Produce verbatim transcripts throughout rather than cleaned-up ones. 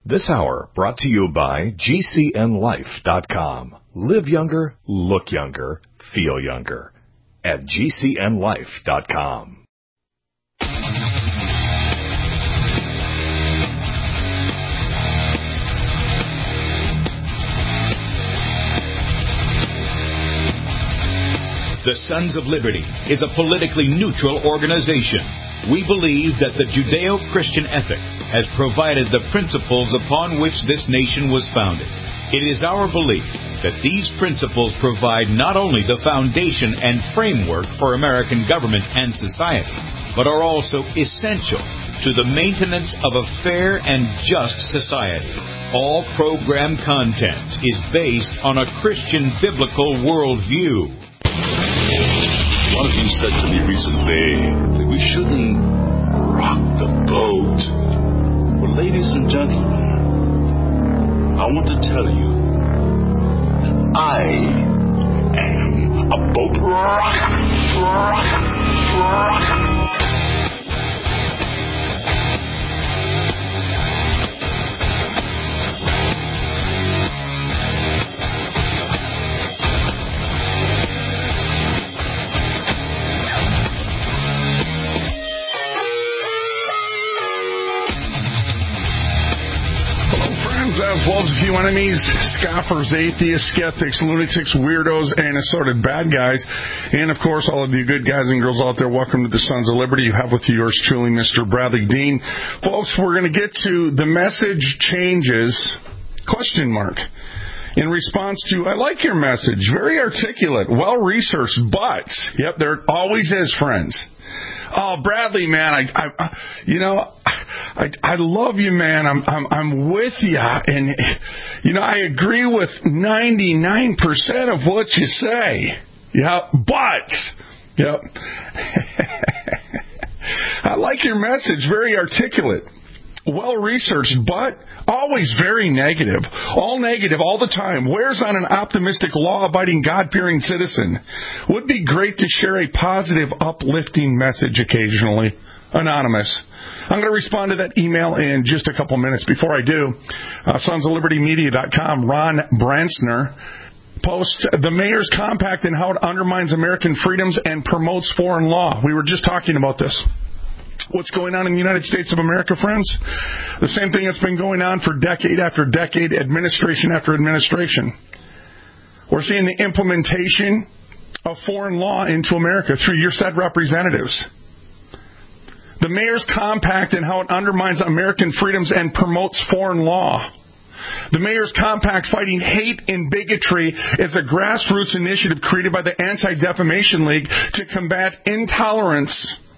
This hour brought to you by G C N life dot com. Live younger, look younger, feel younger at G C N life dot com. The Sons of Liberty is a politically neutral organization. We believe that the Judeo-Christian ethic has provided the principles upon which this nation was founded. It is our belief that these principles provide not only the foundation and framework for American government and society, but are also essential to the maintenance of a fair and just society. All program content is based on a Christian biblical worldview. One of you said to me recently that we shouldn't rock the boat. Well, ladies and gentlemen, I want to tell you that I am a boat rocker, rocker, rocker. As well as a few enemies, scoffers, atheists, skeptics, lunatics, weirdos, and assorted bad guys. And, of course, all of you good guys and girls out there, welcome to the Sons of Liberty. You have with you yours truly, Mister Bradley Dean. Folks, we're going to get to the message changes, question mark. In response to, I like your message, very articulate, well-researched, but, yep, there always is, friends. Oh, Bradley, man, I, I, you know, I, I love you, man. I'm, I'm, I'm with you, and you know, I agree with ninety-nine percent of what you say. Yeah, but, yep, I like your message, very articulate, well researched, but always very negative. All negative all the time. Wears on an optimistic, law-abiding, God-fearing citizen. Would be great to share a positive, uplifting message occasionally. Anonymous. I'm going to respond to that email in just a couple minutes. Before I do, uh, sons of liberty media dot com, Ron Branstner posts the Mayor's Compact and how it undermines American freedoms and promotes foreign law. We were just talking about this. What's going on in the United States of America, friends? The same thing that's been going on for decade after decade, administration after administration. We're seeing the implementation of foreign law into America through your said representatives. The Mayor's Compact and how it undermines American freedoms and promotes foreign law. The Mayor's Compact fighting hate and bigotry is a grassroots initiative created by the Anti-Defamation League to combat intolerance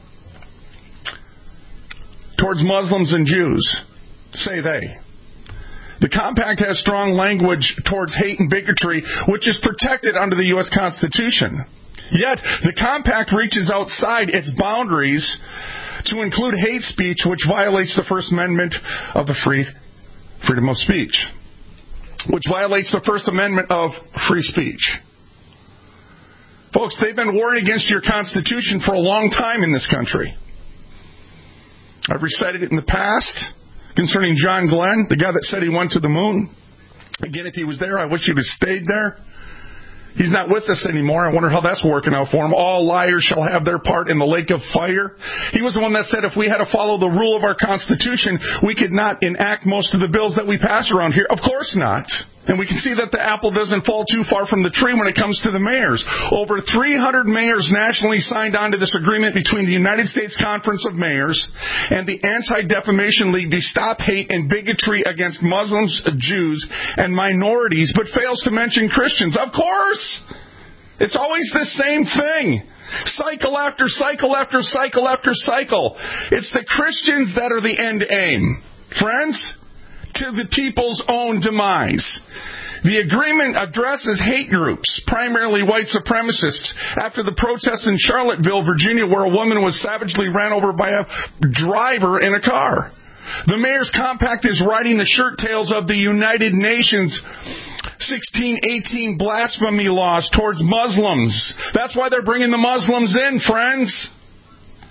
towards Muslims and Jews, say they. The compact has strong language towards hate and bigotry, which is protected under the U S Constitution. Yet, the compact reaches outside its boundaries to include hate speech, which violates the First Amendment of the free freedom of speech, which violates the First Amendment of free speech. Folks, they've been warring against your Constitution for a long time in this country. I've recited it in the past concerning John Glenn, the guy that said he went to the moon. Again, if he was there, I wish he would have stayed there. He's not with us anymore. I wonder how that's working out for him. All liars shall have their part in the lake of fire. He was the one that said if we had to follow the rule of our Constitution, we could not enact most of the bills that we pass around here. Of course not. And we can see that the apple doesn't fall too far from the tree when it comes to the mayors. Over three hundred mayors nationally signed on to this agreement between the United States Conference of Mayors and the Anti-Defamation League to stop hate and bigotry against Muslims, Jews, and minorities, but fails to mention Christians. Of course! It's always the same thing. Cycle after cycle after cycle after cycle. It's the Christians that are the end aim. Friends? To the people's own demise. The agreement addresses hate groups, primarily white supremacists, after the protests in Charlottesville, Virginia, where a woman was savagely ran over by a driver in a car. The Mayor's Compact is riding the shirt tails of the United Nations sixteen eighteen blasphemy laws towards Muslims. That's why they're bringing the Muslims in, friends.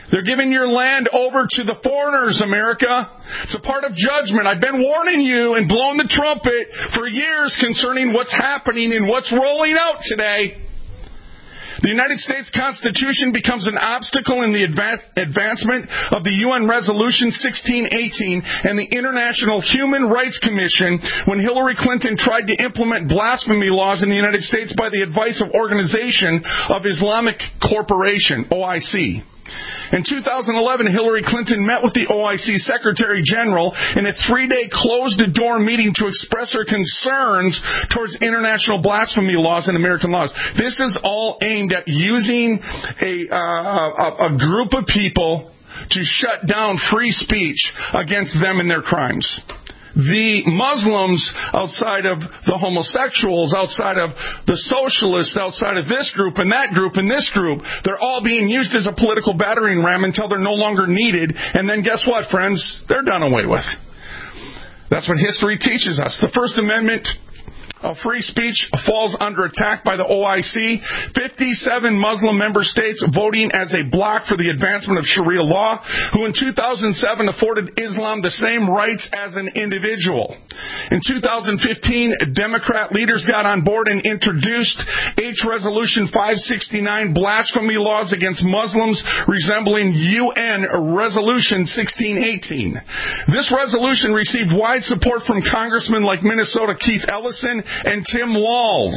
They're giving your land over to the foreigners, America. It's a part of judgment. I've been warning you and blowing the trumpet for years concerning what's happening and what's rolling out today. The United States Constitution becomes an obstacle in the advancement of the U N Resolution sixteen eighteen and the International Human Rights Commission when Hillary Clinton tried to implement blasphemy laws in the United States by the advice of Organization of Islamic Cooperation, O I C. In two thousand eleven, Hillary Clinton met with the O I C Secretary General in a three-day closed-door meeting to express her concerns towards international blasphemy laws and American laws. This is all aimed at using a, uh, a, a group of people to shut down free speech against them and their crimes. The Muslims outside of the homosexuals, outside of the socialists, outside of this group and that group and this group, they're all being used as a political battering ram until they're no longer needed. And then guess what, friends? They're done away with. That's what history teaches us. The First Amendment of free speech falls under attack by the O I C. fifty-seven Muslim member states voting as a bloc for the advancement of Sharia law, who in two thousand seven afforded Islam the same rights as an individual. In two thousand fifteen, Democrat leaders got on board and introduced H Resolution five sixty-nine, blasphemy laws against Muslims resembling U N Resolution sixteen eighteen. This resolution received wide support from congressmen like Minnesota Keith Ellison and Tim Walz.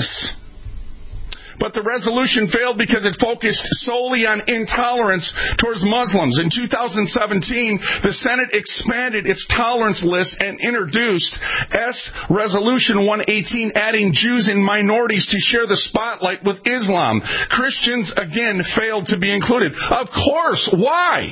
But the resolution failed because it focused solely on intolerance towards Muslims. In two thousand seventeen, the Senate expanded its tolerance list and introduced S Resolution one eighteen, adding Jews and minorities to share the spotlight with Islam. Christians, again, failed to be included. Of course. Why?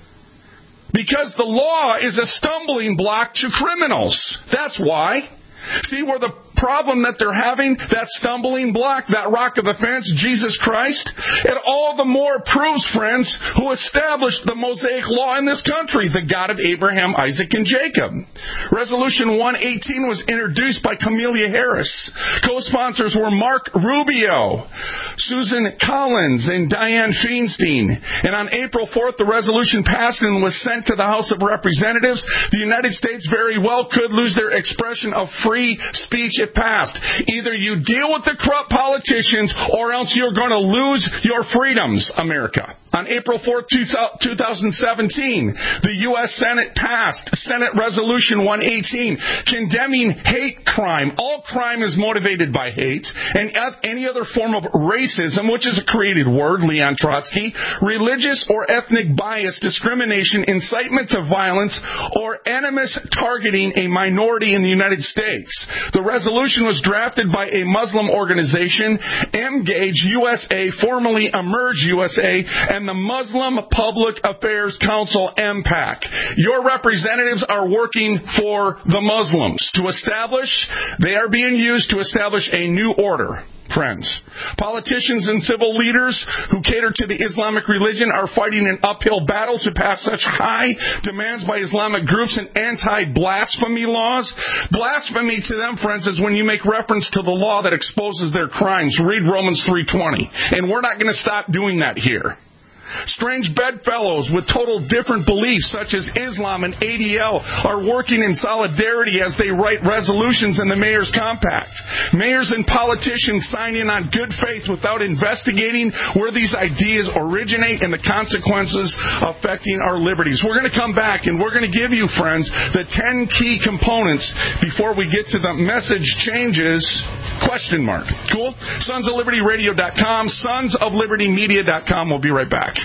Because the law is a stumbling block to criminals. That's why. See where the problem that they're having, that stumbling block, that rock of offense, Jesus Christ? It all the more proves, friends, who established the Mosaic law in this country, the God of Abraham, Isaac, and Jacob. Resolution one eighteen was introduced by Kamala Harris. Co-sponsors were Mark Rubio, Susan Collins, and Dianne Feinstein. And on April fourth, the resolution passed and was sent to the House of Representatives. The United States very well could lose their expression of free Free speech it passed. Either you deal with the corrupt politicians or else you're going to lose your freedoms, America. On April fourth, two thousand seventeen, the U S Senate passed Senate Resolution one eighteen, condemning hate crime. All crime is motivated by hate, and any other form of racism, which is a created word, Leon Trotsky, religious or ethnic bias, discrimination, incitement to violence, or animus targeting a minority in the United States. The resolution was drafted by a Muslim organization, Engage U S A, formerly Emerge U S A, and the Muslim Public Affairs Council, M PAC. Your representatives are working for the Muslims to establish, they are being used to establish a new order. Friends, politicians and civil leaders who cater to the Islamic religion are fighting an uphill battle to pass such high demands by Islamic groups and anti-blasphemy laws. Blasphemy to them, friends, is when you make reference to the law that exposes their crimes. Read Romans three twenty. And we're not going to stop doing that here. Strange bedfellows with total different beliefs, such as Islam and A D L, are working in solidarity as they write resolutions in the Mayor's Compact. Mayors and politicians sign in on good faith without investigating where these ideas originate and the consequences affecting our liberties. We're going to come back and we're going to give you, friends, the ten key components before we get to the message changes question mark. Cool? sons of liberty radio dot com, sons of liberty media dot com. We'll be right back.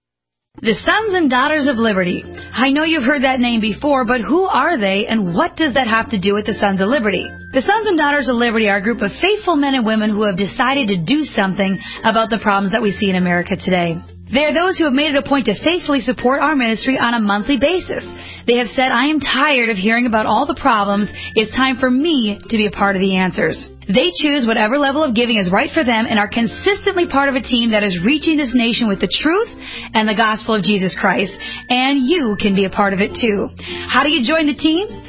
The Sons and Daughters of Liberty. I know you've heard that name before, but who are they and what does that have to do with the Sons of Liberty? The Sons and Daughters of Liberty are a group of faithful men and women who have decided to do something about the problems that we see in America today. They are those who have made it a point to faithfully support our ministry on a monthly basis. They have said, I am tired of hearing about all the problems. It's time for me to be a part of the answers. They choose whatever level of giving is right for them and are consistently part of a team that is reaching this nation with the truth and the gospel of Jesus Christ. And you can be a part of it too. How do you join the team?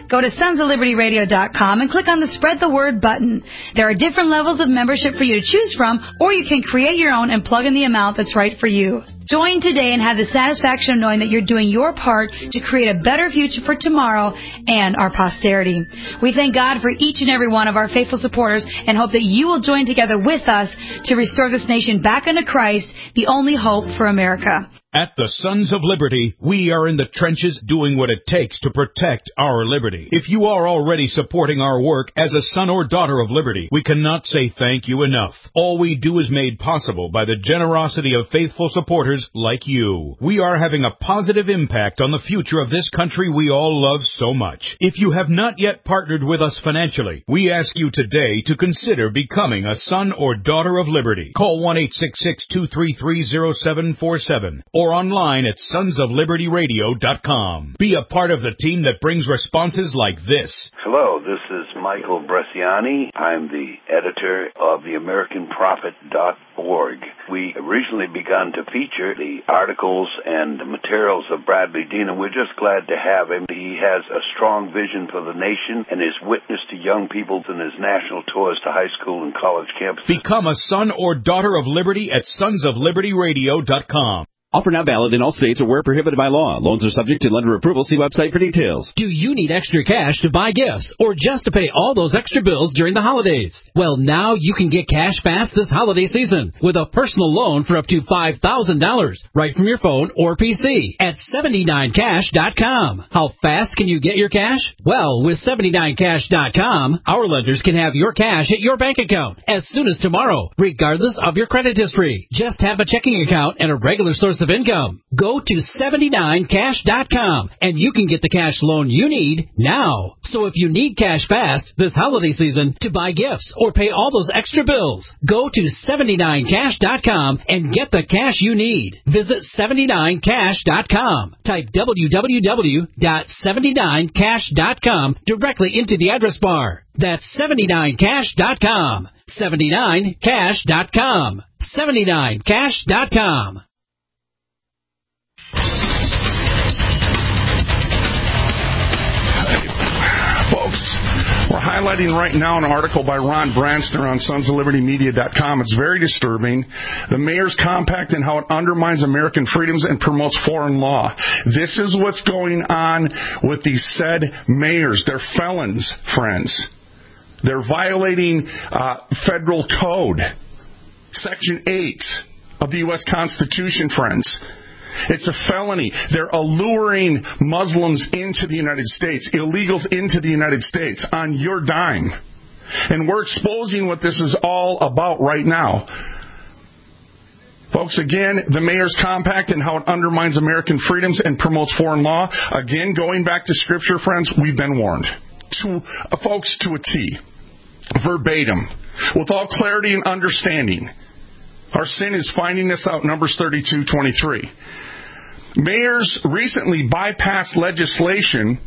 Go to sons of liberty radio dot com and click on the Spread the Word button. There are different levels of membership for you to choose from, or you can create your own and plug in the amount that's right for you. Join today and have the satisfaction of knowing that you're doing your part to create a better future for tomorrow and our posterity. We thank God for each and every one of our faithful supporters and hope that you will join together with us to restore this nation back unto Christ, the only hope for America. At the Sons of Liberty, we are in the trenches doing what it takes to protect our liberty. If you are already supporting our work as a son or daughter of liberty, we cannot say thank you enough. All we do is made possible by the generosity of faithful supporters like you. We are having a positive impact on the future of this country we all love so much. If you have not yet partnered with us financially, we ask you today to consider becoming a son or daughter of liberty. Call one eight six six, two three three, zero seven four seven or online at sons of liberty radio dot com. Be a part of the team that brings responses like this. Hello, this is Michael Bresciani. I'm the editor of the American Prophet dot org. We originally begun to feature the articles and the materials of Bradley Dean, and we're just glad to have him. He has a strong vision for the nation and his witness to young people in his national tours to high school and college campuses. Become a son or daughter of liberty at sons of liberty radio dot com. Offer not valid in all states or where prohibited by law. Loans are subject to lender approval. See website for details. Do you need extra cash to buy gifts or just to pay all those extra bills during the holidays? Well, now you can get cash fast this holiday season with a personal loan for up to five thousand dollars right from your phone or P C at seventy-nine cash dot com. How fast can you get your cash? Well, with seventy-nine cash dot com, our lenders can have your cash at your bank account as soon as tomorrow, regardless of your credit history. Just have a checking account and a regular source of income. Go to seventy-nine cash dot com and you can get the cash loan you need now. So if you need cash fast this holiday season to buy gifts or pay all those extra bills, go to seventy-nine cash dot com and get the cash you need. Visit seventy-nine cash dot com. Type w w w dot seventy-nine cash dot com directly into the address bar. That's seventy-nine cash dot com. seventy-nine cash dot com. seventy-nine cash dot com. Folks, we're highlighting right now an article by Ron Branstner on sons of liberty media dot com. It's very disturbing. The Mayor's Compact and how it undermines American freedoms and promotes foreign law. This is what's going on with these said mayors. They're felons, friends. They're violating uh, federal code. Section eight of the U S Constitution, friends. It's a felony. They're alluring Muslims into the United States, illegals into the United States on your dime. And we're exposing what this is all about right now. Folks, again, the Mayor's Compact and how it undermines American freedoms and promotes foreign law. Again, going back to Scripture, friends, we've been warned. To, uh, folks, to a T. Verbatim. With all clarity and understanding. Our sin is finding this out, Numbers thirty-two twenty-three. Mayors recently bypassed legislation,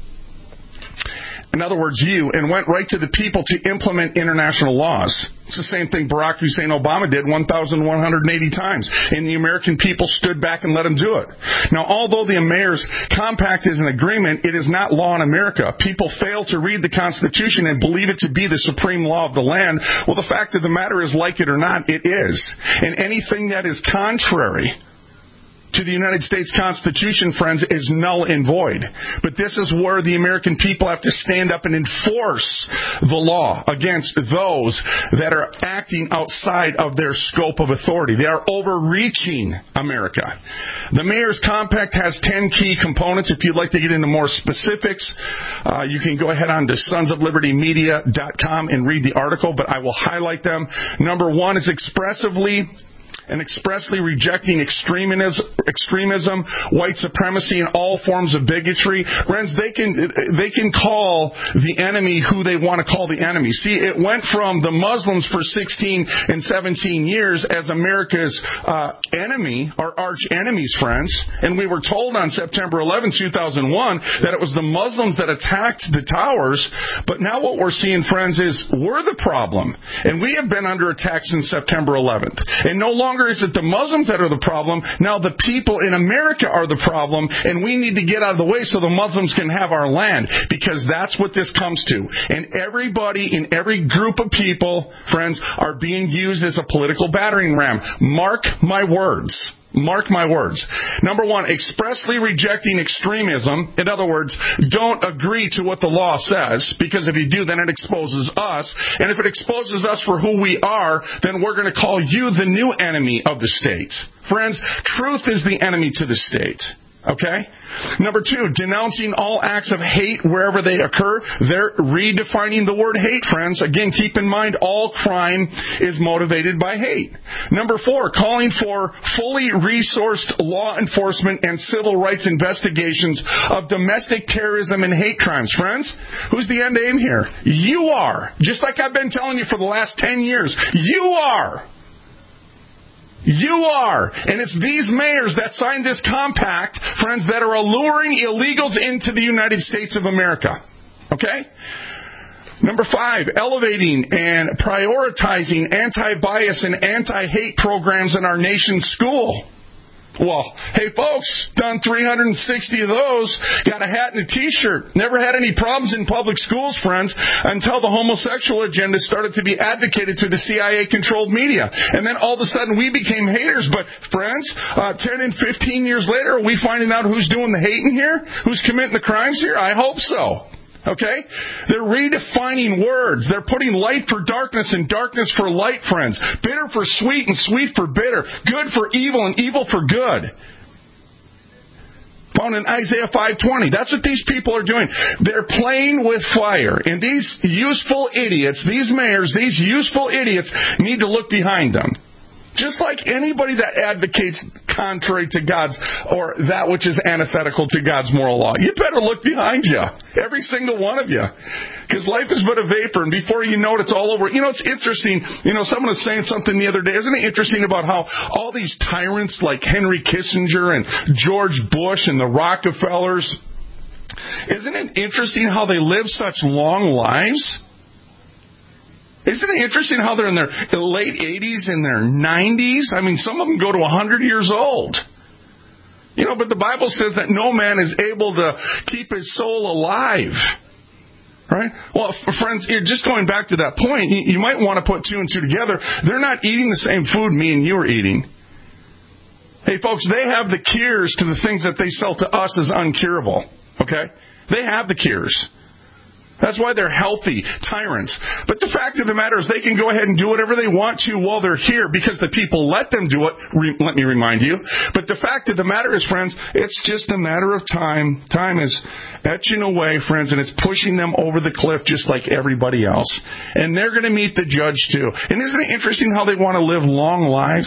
in other words, you, and went right to the people to implement international laws. It's the same thing Barack Hussein Obama did one thousand one hundred eighty times, and the American people stood back and let him do it. Now, although the Mayor's Compact is an agreement, it is not law in America. People fail to read the Constitution and believe it to be the supreme law of the land. Well, the fact of the matter is, like it or not, it is. And anything that is contrary to the United States Constitution, friends, is null and void. But this is where the American people have to stand up and enforce the law against those that are acting outside of their scope of authority. They are overreaching America. The Mayor's Compact has ten key components. If you'd like to get into more specifics, uh, you can go ahead on to sons of liberty media dot com and read the article, but I will highlight them. Number one is expressively and expressly rejecting extremism, extremism, white supremacy, and all forms of bigotry. Friends, they can they can call the enemy who they want to call the enemy. See, it went from the Muslims for sixteen and seventeen years as America's uh, enemy, our arch enemies, friends. And we were told on September eleventh, two thousand one, that it was the Muslims that attacked the towers. But now what we're seeing, friends, is we're the problem. And we have been under attack since September eleventh. And no longer longer is it the Muslims that are the problem. Now the people in America are the problem, and we need to get out of the way so the Muslims can have our land, because that's what this comes to. And everybody in every group of people, friends, are being used as a political battering ram. Mark my words. Mark my words. Number one, expressly rejecting extremism. In other words, don't agree to what the law says, because if you do, then it exposes us. And if it exposes us for who we are, then we're going to call you the new enemy of the state. Friends, truth is the enemy to the state. Okay? Number two, denouncing all acts of hate wherever they occur. They're redefining the word hate, friends. Again, keep in mind, all crime is motivated by hate. Number four, calling for fully resourced law enforcement and civil rights investigations of domestic terrorism and hate crimes. Friends, who's the end aim here? You are. Just like I've been telling you for the last ten years. You are. You are. And it's these mayors that signed this compact, friends, that are alluring illegals into the United States of America. Okay? Number five, elevating and prioritizing anti-bias and anti-hate programs in our nation's school. Well, hey folks, done three hundred sixty of those, got a hat and a t-shirt. Never had any problems in public schools, friends, until the homosexual agenda started to be advocated through the C I A-controlled media. And then all of a sudden we became haters. But friends, uh, ten and fifteen years later, are we finding out who's doing the hating here? Who's committing the crimes here? I hope so. Okay? They're redefining words. They're putting light for darkness and darkness for light, friends. Bitter for sweet and sweet for bitter. Good for evil and evil for good. Found in Isaiah five twenty. That's what these people are doing. They're playing with fire. And these useful idiots, these mayors, these useful idiots need to look behind them. Just like anybody that advocates contrary to God's, or that which is antithetical to God's moral law. You better look behind you. Every single one of you. Because life is but a vapor, and before you know it, it's all over. You know, it's interesting. You know, someone was saying something the other day. Isn't it interesting about how all these tyrants like Henry Kissinger and George Bush and the Rockefellers, isn't it interesting how they live such long lives? Isn't it interesting how they're in their late eighties and their nineties? I mean, some of them go to one hundred years old. You know, but the Bible says that no man is able to keep his soul alive. Right? Well, friends, just going back to that point, you might want to put two and two together. They're not eating the same food me and you are eating. Hey, folks, they have the cures to the things that they sell to us as uncurable. Okay? They have the cures. That's why they're healthy tyrants. But the fact of the matter is they can go ahead and do whatever they want to while they're here because the people let them do it, re- let me remind you. But the fact of the matter is, friends, it's just a matter of time. Time is etching away, friends, and it's pushing them over the cliff just like everybody else. And they're going to meet the judge too. And isn't it interesting how they want to live long lives?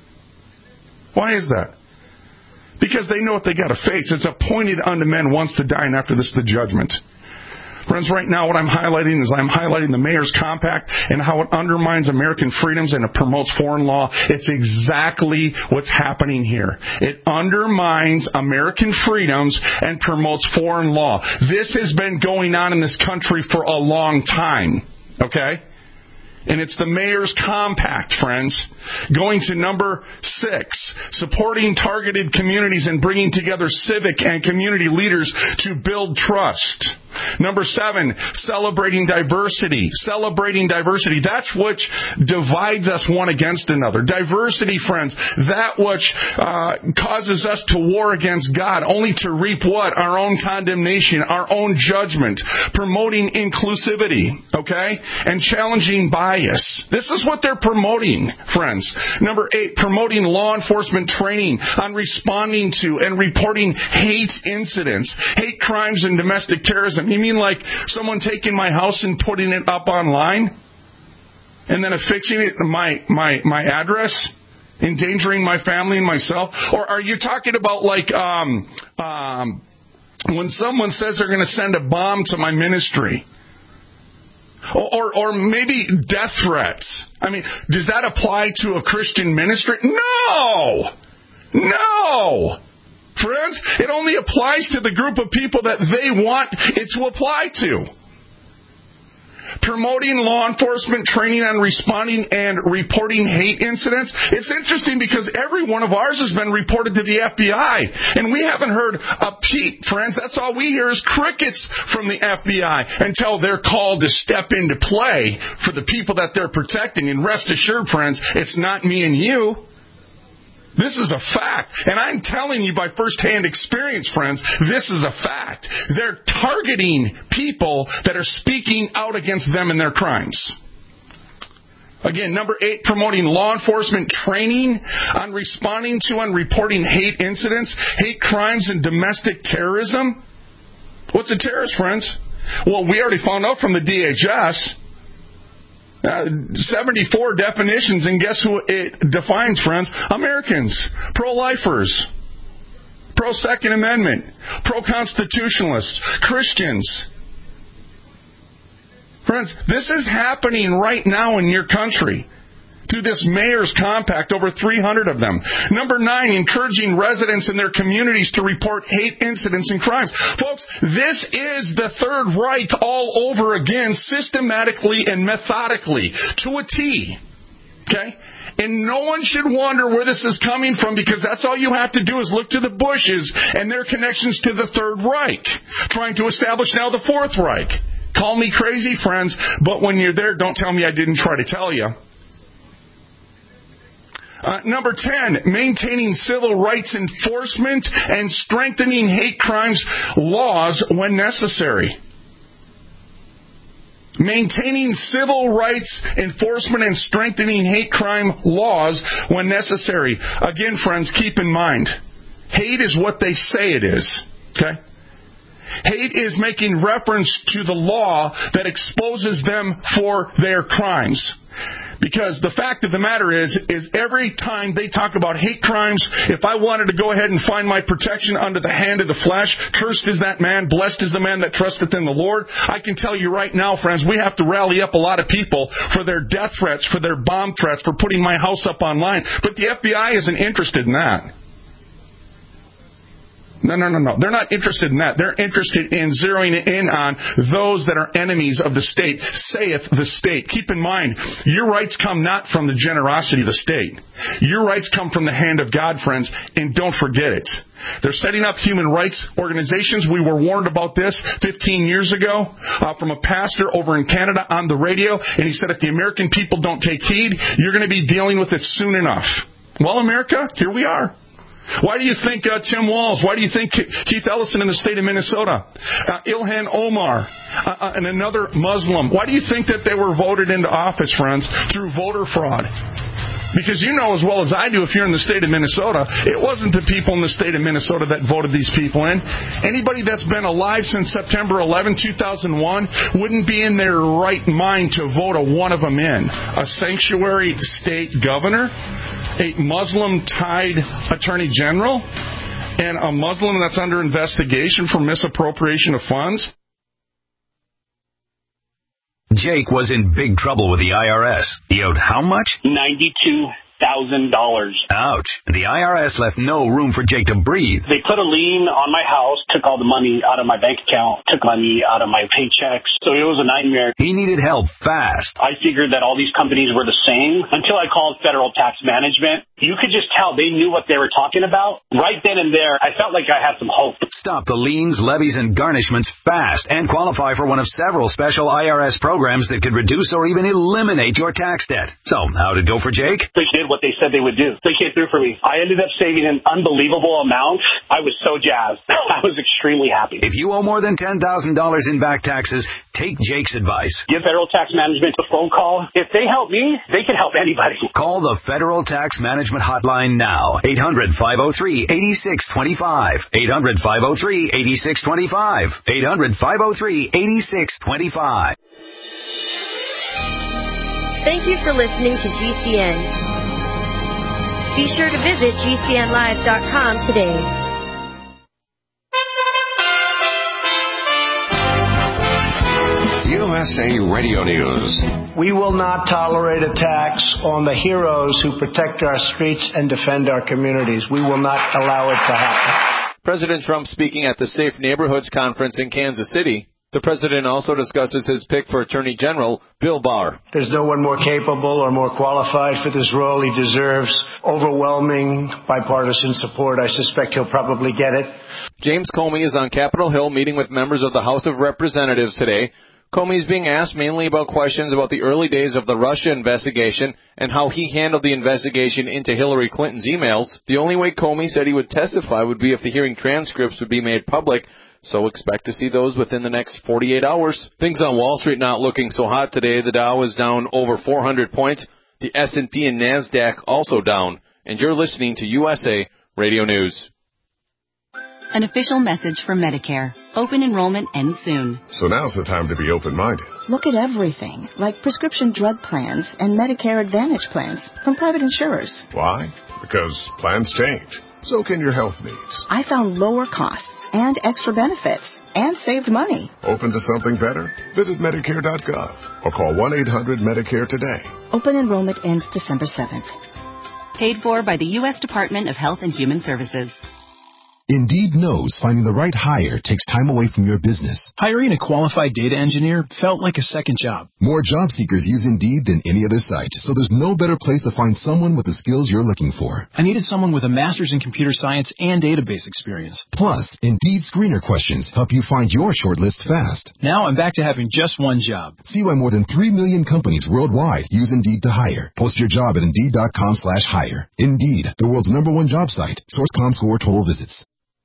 Why is that? Because they know what they got to face. It's appointed unto men once to die, and after this the judgment. Friends, right now what I'm highlighting is I'm highlighting the Mayor's Compact and how it undermines American freedoms and it promotes foreign law. It's exactly what's happening here. It undermines American freedoms and promotes foreign law. This has been going on in this country for a long time. Okay? And it's the Mayor's Compact, friends. Going to number six, supporting targeted communities and bringing together civic and community leaders to build trust. Number seven, celebrating diversity. Celebrating diversity. That's which divides us one against another. Diversity, friends, that which uh, causes us to war against God, only to reap what? Our own condemnation, our own judgment. Promoting inclusivity, okay? And challenging bias. This is what they're promoting, friends. Number eight, promoting law enforcement training on responding to and reporting hate incidents, hate crimes and domestic terrorism. You mean like someone taking my house and putting it up online? And then affixing it my my my address? Endangering my family and myself? Or are you talking about like um um when someone says they're going to send a bomb to my ministry? Or, or or maybe death threats. I mean, does that apply to a Christian ministry? No! No! Friends, it only applies to the group of people that they want it to apply to. promoting law enforcement training on responding and reporting hate incidents. It's interesting because every one of ours has been reported to the F B I, and we haven't heard a peep, friends. That's all we hear is crickets from the F B I until they're called to step into play for the people that they're protecting. And rest assured, friends, it's not me and you. This is a fact. And I'm telling you by firsthand experience, friends, this is a fact. They're targeting people that are speaking out against them and their crimes. Again, number eight, promoting law enforcement training on responding to and reporting hate incidents, hate crimes, and domestic terrorism. What's a terrorist, friends? Well, we already found out from the D H S. Uh, seventy-four definitions, and guess who it defines, friends? Americans, pro-lifers, pro-Second Amendment, pro-constitutionalists, Christians. Friends, this is happening right now in your country through this mayor's compact, over three hundred of them. Number nine, encouraging residents in their communities to report hate incidents and crimes. Folks, this is the Third Reich all over again, systematically and methodically, to a T. Okay? And no one should wonder where this is coming from, because that's all you have to do is look to the Bushes and their connections to the Third Reich, trying to establish now the Fourth Reich. Call me crazy, friends, but when you're there, don't tell me I didn't try to tell you. Uh, number ten, maintaining civil rights enforcement and strengthening hate crimes laws when necessary. Maintaining civil rights enforcement and strengthening hate crime laws when necessary. Again, friends, keep in mind, hate is what they say it is. Okay? Hate is making reference to the law that exposes them for their crimes. Because the fact of the matter is, is every time they talk about hate crimes, if I wanted to go ahead and find my protection under the hand of the flesh, cursed is that man, blessed is the man that trusteth in the Lord. I can tell you right now, friends, we have to rally up a lot of people for their death threats, for their bomb threats, for putting my house up online. But the F B I isn't interested in that. No, no, no, no. They're not interested in that. They're interested in zeroing in on those that are enemies of the state, saith the state. Keep in mind, your rights come not from the generosity of the state. Your rights come from the hand of God, friends, and don't forget it. They're setting up human rights organizations. We were warned about this fifteen years ago uh, from a pastor over in Canada on the radio, and he said, if the American people don't take heed, you're going to be dealing with it soon enough. Well, America, here we are. Why do you think uh, Tim Walz? Why do you think Keith Ellison in the state of Minnesota? Uh, Ilhan Omar uh, uh, and another Muslim. Why do you think that they were voted into office, friends, through voter fraud? Because you know as well as I do, if you're in the state of Minnesota, it wasn't the people in the state of Minnesota that voted these people in. Anybody that's been alive since September eleventh, two thousand one wouldn't be in their right mind to vote a one of them in. A sanctuary state governor, a Muslim-tied attorney general, and a Muslim that's under investigation for misappropriation of funds. Jake was in big trouble with the I R S. He owed how much? ninety-two thousand dollars. Ouch. The I R S left no room for Jake to breathe. They put a lien on my house, took all the money out of my bank account, took money out of my paychecks. So it was a nightmare. He needed help fast. I figured that all these companies were the same until I called Federal Tax Management. You could just tell they knew what they were talking about. Right then and there, I felt like I had some hope. Stop the liens, levies, and garnishments fast and qualify for one of several special I R S programs that could reduce or even eliminate your tax debt. So, how'd it go for Jake? They did what they said they would do. They came through for me. I ended up saving an unbelievable amount. I was so jazzed. I was extremely happy. If you owe more than ten thousand dollars in back taxes, take Jake's advice. Give Federal Tax Management a phone call. If they help me, they can help anybody. Call the Federal Tax Management Hotline now. eight hundred, five oh three, eight six two five. eight hundred, five oh three, eight six two five. eight hundred, five oh three, eight six two five. Thank you for listening to G C N. Be sure to visit G C N live dot com today. U S A Radio News. We will not tolerate attacks on the heroes who protect our streets and defend our communities. We will not allow it to happen. President Trump speaking at the Safe Neighborhoods Conference in Kansas City. The president also discusses his pick for Attorney General Bill Barr. There's no one more capable or more qualified for this role. He deserves overwhelming bipartisan support. I suspect he'll probably get it. James Comey is on Capitol Hill meeting with members of the House of Representatives today. Comey is being asked mainly about questions about the early days of the Russia investigation and how he handled the investigation into Hillary Clinton's emails. The only way Comey said he would testify would be if the hearing transcripts would be made public, so expect to see those within the next forty-eight hours. Things on Wall Street not looking so hot today. The Dow is down over four hundred points. The S and P and NASDAQ also down. And you're listening to U S A Radio News. An official message from Medicare. Open enrollment ends soon. So now's the time to be open-minded. Look at everything, like prescription drug plans and Medicare Advantage plans from private insurers. Why? Because plans change. So can your health needs. I found lower costs and extra benefits, and saved money. Open to something better? Visit Medicare dot gov or call one eight hundred Medicare today. Open enrollment ends December seventh. Paid for by the U S Department of Health and Human Services. Indeed knows finding the right hire takes time away from your business. Hiring a qualified data engineer felt like a second job. More job seekers use Indeed than any other site, so there's no better place to find someone with the skills you're looking for. I needed someone with a master's in computer science and database experience. Plus, Indeed screener questions help you find your shortlist fast. Now I'm back to having just one job. See why more than three million companies worldwide use Indeed to hire. Post your job at Indeed.com slash hire. Indeed, the world's number one job site. Source ComScore total visits.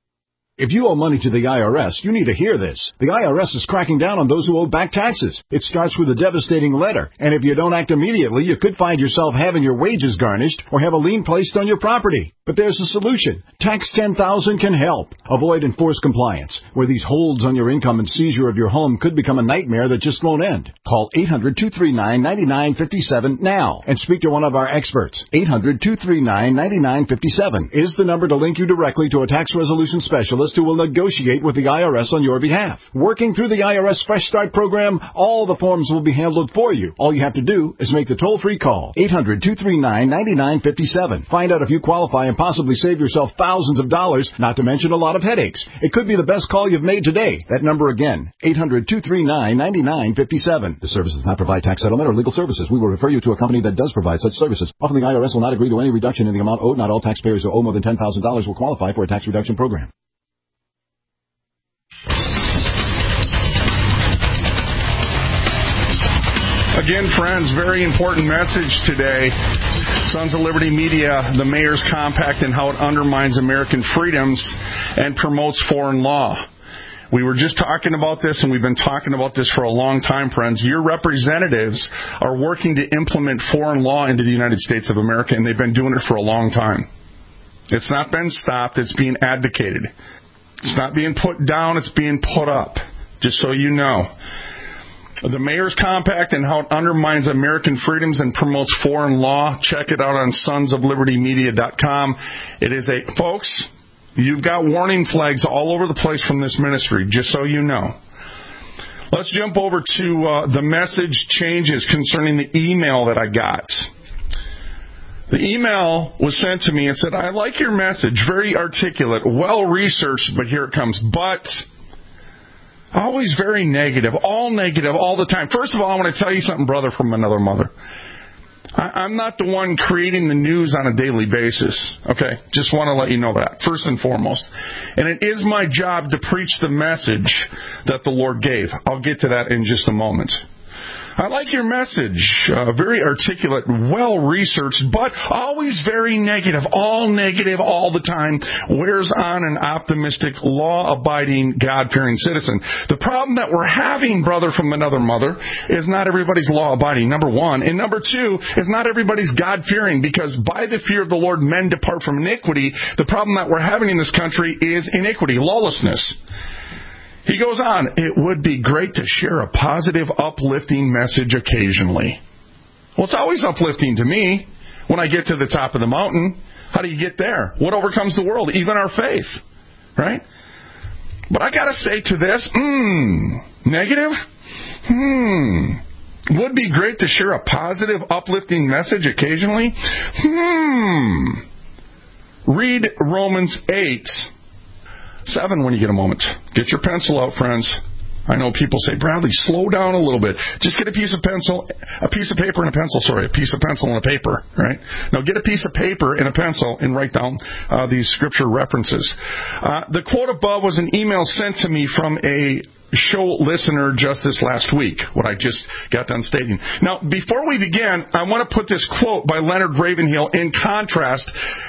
If you owe money to the I R S, you need to hear this. The I R S is cracking down on those who owe back taxes. It starts with a devastating letter, and if you don't act immediately, you could find yourself having your wages garnished or have a lien placed on your property. But there's a solution. Tax ten thousand can help. Avoid enforced compliance, where these holds on your income and seizure of your home could become a nightmare that just won't end. Call eight hundred, two three nine, nine nine five seven now and speak to one of our experts. eight hundred, two three nine, nine nine five seven is the number to link you directly to a tax resolution specialist who will negotiate with the I R S on your behalf. Working through the I R S Fresh Start program, all the forms will be handled for you. All you have to do is make the toll-free call. eight hundred, two three nine, nine nine five seven. Find out if you qualify and possibly save yourself thousands of dollars, not to mention a lot of headaches. It could be the best call you've made today. That number again, eight hundred, two three nine, nine nine five seven. The service does not provide tax settlement or legal services. We will refer you to a company that does provide such services. Often the I R S will not agree to any reduction in the amount owed. Not all taxpayers who owe more than ten thousand dollars will qualify for a tax reduction program. Again, friends, very important message today. Sons of Liberty Media, the Mayor's Compact and how it undermines American freedoms and promotes foreign law. We were just talking about this, and we've been talking about this for a long time, friends. Your representatives are working to implement foreign law into the United States of America, and they've been doing it for a long time. It's not been stopped. It's being advocated. It's not being put down. It's being put up, just so you know. The Mayor's Compact and how it undermines American freedoms and promotes foreign law. Check it out on sons of liberty media dot com. It is a, folks, you've got warning flags all over the place from this ministry, just so you know. Let's jump over to uh, the message changes concerning the email that I got. The email was sent to me and said, I like your message, very articulate, well-researched, but here it comes, but... always very negative, all negative, all the time. First of all, I want to tell you something, brother from another mother. I, I'm not the one creating the news on a daily basis, okay? Just want to let you know that, first and foremost. And it is my job to preach the message that the Lord gave. I'll get to that in just a moment. I like your message. Uh, very articulate, well-researched, but always very negative. All negative all the time. Wears on an optimistic, law-abiding, God-fearing citizen. The problem that we're having, brother from another mother, is not everybody's law-abiding, number one. And number two, is not everybody's God-fearing, because by the fear of the Lord, men depart from iniquity. The problem that we're having in this country is iniquity, lawlessness. He goes on, it would be great to share a positive, uplifting message occasionally. Well, it's always uplifting to me when I get to the top of the mountain. How do you get there? What overcomes the world? Even our faith, right? But I got to say to this, hmm, negative? Hmm. Would be great to share a positive, uplifting message occasionally? Hmm. Read Romans eight. Seven when you get a moment. Get your pencil out, friends. I know people say, Bradley, slow down a little bit. Just get a piece of pencil, a piece of paper and a pencil. Sorry, a piece of pencil and a paper, right? Now get a piece of paper and a pencil and write down uh, these scripture references. Uh, the quote above was an email sent to me from a show listener just this last week, what I just got done stating. Now, before we begin, I want to put this quote by Leonard Ravenhill in contrast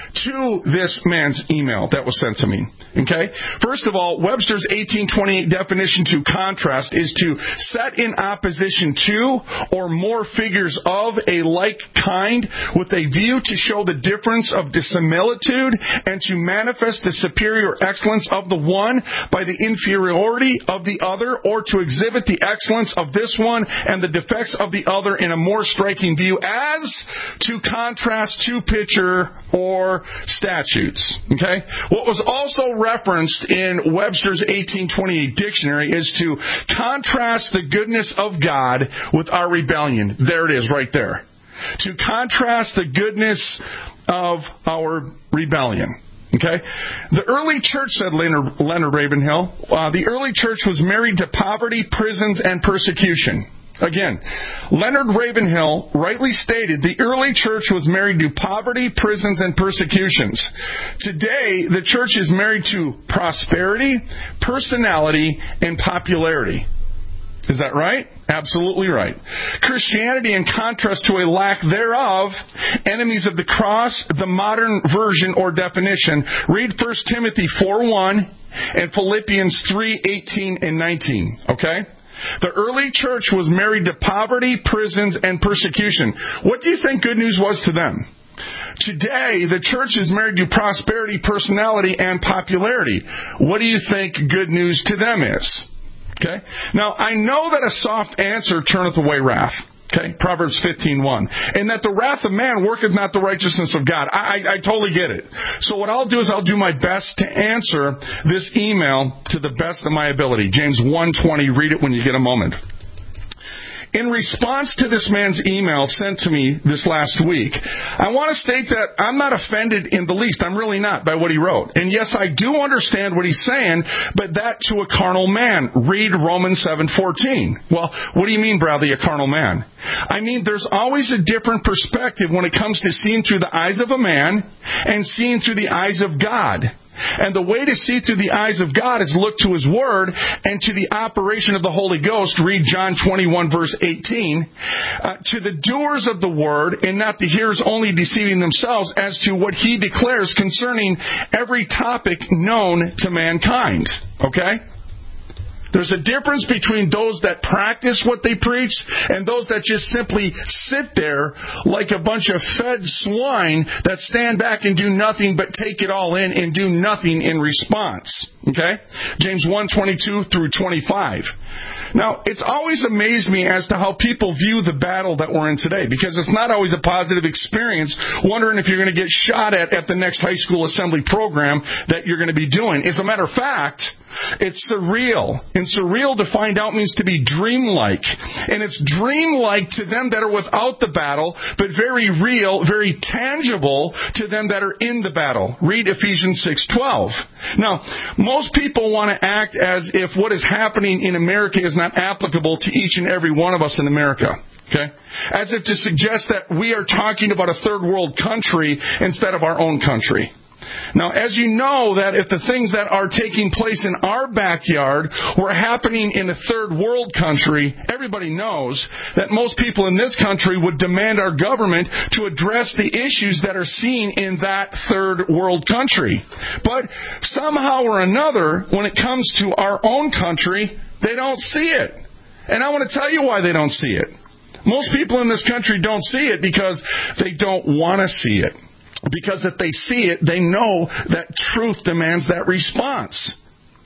to this man's email that was sent to me. Okay? First of all, Webster's eighteen twenty-eight definition to contrast is to set in opposition to or more figures of a like kind with a view to show the difference of dissimilitude and to manifest the superior excellence of the one by the inferiority of the other, or to exhibit the excellence of this one and the defects of the other in a more striking view as to contrast to picture or statutes. Okay? What was also referenced in Webster's eighteen twenty-eight dictionary is to contrast the goodness of God with our rebellion. There it is, right there. To contrast the goodness of our rebellion. Okay? The early church, said Leonard, Leonard Ravenhill, uh, the early church was married to poverty, prisons, and persecution. Again, Leonard Ravenhill rightly stated the early church was married to poverty, prisons, and persecutions. Today, the church is married to prosperity, personality, and popularity. Is that right? Absolutely right. Christianity, in contrast to a lack thereof, enemies of the cross, the modern version or definition, read First Timothy four one and Philippians three eighteen and nineteen. Okay? The early church was married to poverty, prisons, and persecution. What do you think good news was to them? Today, the church is married to prosperity, personality, and popularity. What do you think good news to them is? Okay? Now, I know that a soft answer turneth away wrath. Okay? Proverbs fifteen one. And that the wrath of man worketh not the righteousness of God. I, I, I totally get it. So what I'll do is I'll do my best to answer this email to the best of my ability. James one twenty. Read it when you get a moment. In response to this man's email sent to me this last week, I want to state that I'm not offended in the least. I'm really not by what he wrote. And yes, I do understand what he's saying, but that to a carnal man. Read Romans seven fourteen. Well, what do you mean, Bradley, a carnal man? I mean, there's always a different perspective when it comes to seeing through the eyes of a man and seeing through the eyes of God. And the way to see through the eyes of God is look to His Word and to the operation of the Holy Ghost. Read John twenty-one, verse eighteen. Uh, to the doers of the Word and not the hearers only deceiving themselves as to what He declares concerning every topic known to mankind. Okay? There's a difference between those that practice what they preach and those that just simply sit there like a bunch of fed swine that stand back and do nothing but take it all in and do nothing in response. Okay? James one twenty-two through twenty-five. Now, it's always amazed me as to how people view the battle that we're in today, because it's not always a positive experience wondering if you're going to get shot at at the next high school assembly program that you're going to be doing. As a matter of fact, it's surreal. And surreal to find out means to be dreamlike. And it's dreamlike to them that are without the battle, but very real, very tangible to them that are in the battle. Read Ephesians six twelve. Now, most people want to act as if what is happening in America is not applicable to each and every one of us in America. Okay? As if to suggest that we are talking about a third world country instead of our own country. Now, as you know, that if the things that are taking place in our backyard were happening in a third world country, everybody knows that most people in this country would demand our government to address the issues that are seen in that third world country. But somehow or another, when it comes to our own country, they don't see it. And I want to tell you why they don't see it. Most people in this country don't see it because they don't want to see it. Because if they see it, they know that truth demands that response.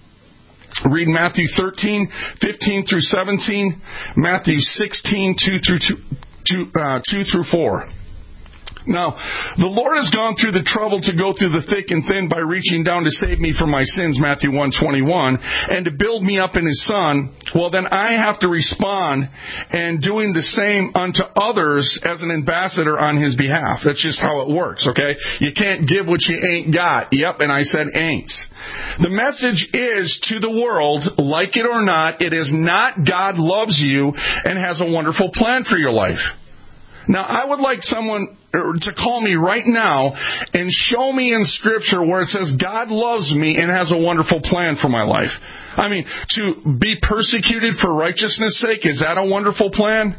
Read Matthew thirteen, fifteen through seventeen, Matthew sixteen, two through two, two, uh, two through four. Now, the Lord has gone through the trouble to go through the thick and thin by reaching down to save me from my sins, Matthew one twenty-one, and to build me up in His Son. Well, then I have to respond and doing the same unto others as an ambassador on His behalf. That's just how it works, okay? You can't give what you ain't got. Yep, and I said ain't. The message is to the world, like it or not, it is not God loves you and has a wonderful plan for your life. Now, I would like someone to call me right now and show me in Scripture where it says God loves me and has a wonderful plan for my life. I mean, to be persecuted for righteousness' sake, is that a wonderful plan?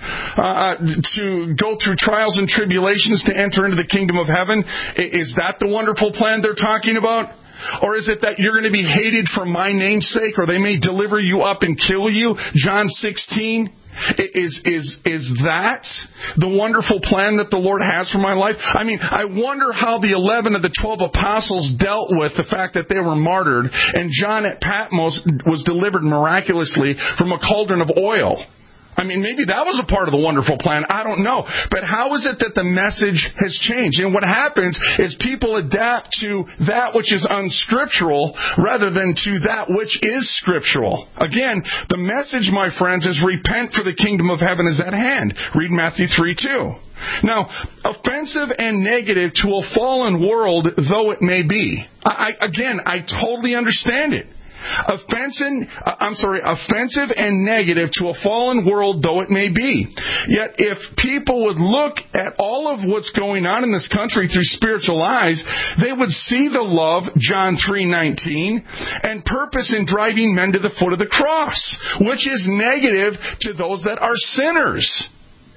Uh, to go through trials and tribulations to enter into the kingdom of heaven, is that the wonderful plan they're talking about? Or is it that you're going to be hated for my name's sake, or they may deliver you up and kill you? John sixteen. Is is is that the wonderful plan that the Lord has for my life? I mean, I wonder how the eleven of the twelve apostles dealt with the fact that they were martyred, and John at Patmos was delivered miraculously from a cauldron of oil. I mean, maybe that was a part of the wonderful plan. I don't know. But how is it that the message has changed? And what happens is people adapt to that which is unscriptural rather than to that which is scriptural. Again, the message, my friends, is repent, for the kingdom of heaven is at hand. Read Matthew three two. Now, offensive and negative to a fallen world though it may be. I, again, I totally understand it. Offensive, I'm sorry, offensive and negative to a fallen world though it may be. Yet if people would look at all of what's going on in this country through spiritual eyes, they would see the love, John three nineteen, and purpose in driving men to the foot of the cross, which is negative to those that are sinners.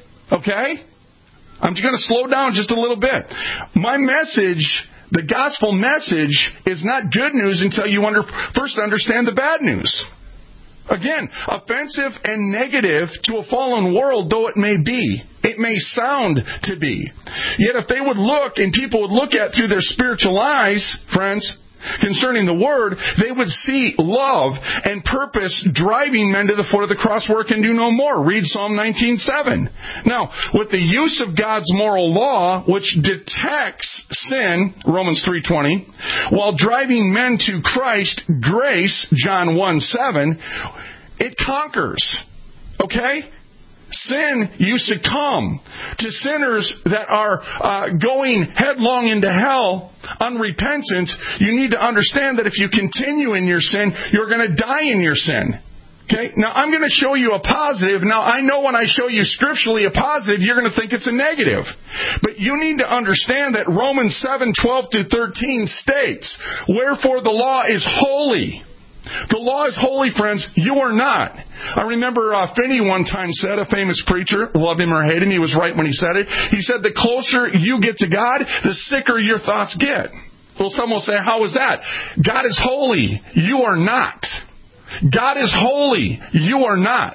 Okay? I'm just going to slow down just a little bit. My message, the gospel message, is not good news until you under, first understand the bad news. Again, offensive and negative to a fallen world though it may be. It may sound to be. Yet if they would look, and people would look at through their spiritual eyes, friends, concerning the Word, they would see love and purpose driving men to the foot of the cross where it can do no more. Read Psalm nineteen seven. Now, with the use of God's moral law, which detects sin, Romans three twenty, while driving men to Christ, grace, John one seven, it conquers. Okay? Sin, you succumb. To sinners that are uh, going headlong into hell, unrepentant, you need to understand that if you continue in your sin, you're going to die in your sin. Okay? Now, I'm going to show you a positive. Now, I know when I show you scripturally a positive, you're going to think it's a negative. But you need to understand that Romans seven twelve through thirteen states, wherefore the law is holy. The law is holy, friends. You are not. I remember uh, Finney one time said, a famous preacher, love him or hate him, he was right when he said it. He said, the closer you get to God, the sicker your thoughts get. Well, some will say, how is that? God is holy. You are not. God is holy. You are not.